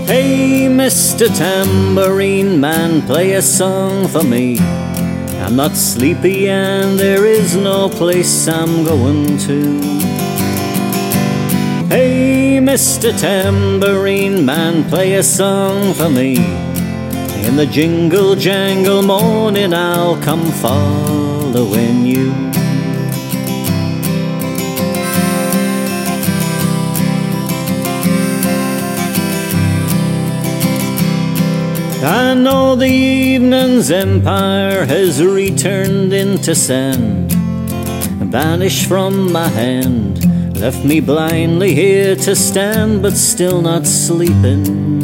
Hey, Mr. Tambourine Man, play a song for me. I'm not sleepy and there is no place I'm going to. Hey, Mr. Tambourine Man, play a song for me. In the jingle jangle morning I'll come following you. I know the evening's empire has returned into sand, vanished from my hand, left me blindly here to stand, but still not sleeping.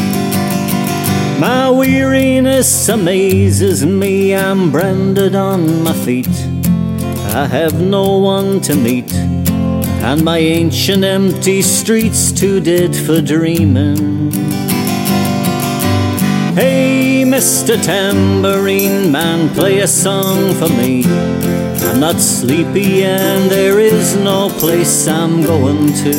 My weariness amazes me, I'm branded on my feet. I have no one to meet, and my ancient empty streets too dead for dreaming. Hey, Mr. Tambourine Man, play a song for me. I'm not sleepy and there is no place I'm going to.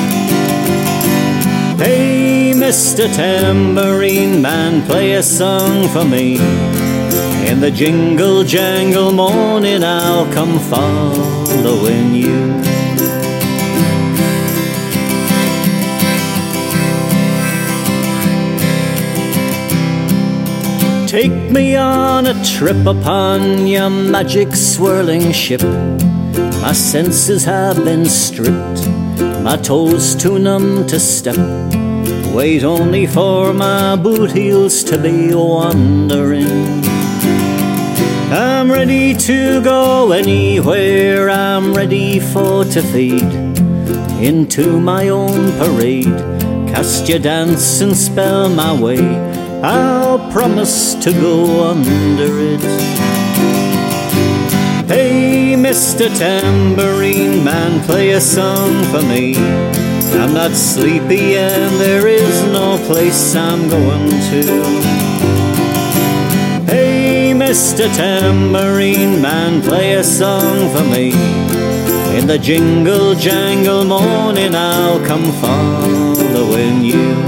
Hey, Mr. Tambourine Man, play a song for me. In the jingle jangle morning I'll come following you. Take me on a trip upon your magic swirling ship. My senses have been stripped, my toes too numb to step. Wait only for my boot heels to be wandering. I'm ready to go anywhere, I'm ready for to fade into my own parade. Cast your dancing spell my way, I'll promise to go under it. Hey, Mr. Tambourine Man, play a song for me. I'm not sleepy and there is no place I'm going to. Hey, Mr. Tambourine Man, play a song for me. In the jingle jangle morning I'll come following you.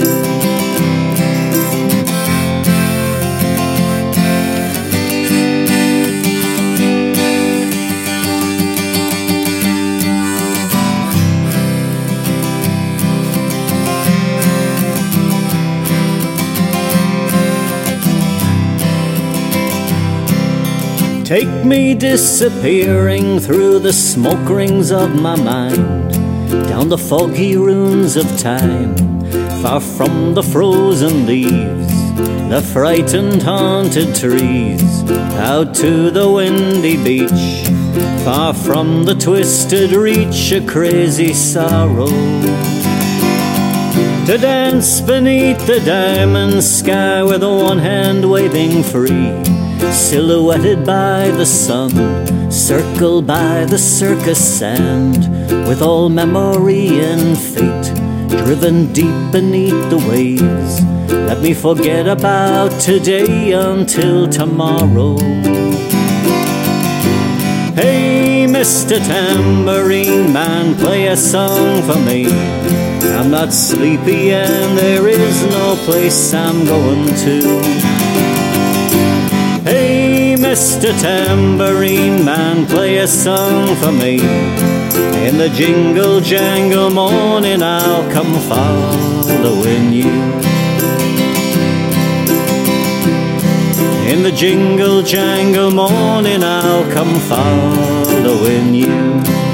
Take me disappearing through the smoke rings of my mind, down the foggy ruins of time, far from the frozen leaves, the frightened haunted trees, out to the windy beach, far from the twisted reach of crazy sorrow. To dance beneath the diamond sky with one hand waving free, silhouetted by the sun, circled by the circus sand, with all memory and fate driven deep beneath the waves. Let me forget about today until tomorrow. Hey, Mr. Tambourine Man, play a song for me. I'm not sleepy and there is no place I'm going to. Hey, Mr. Tambourine Man, play a song for me. In the jingle jangle morning I'll come following you. In the jingle jangle morning I'll come following you.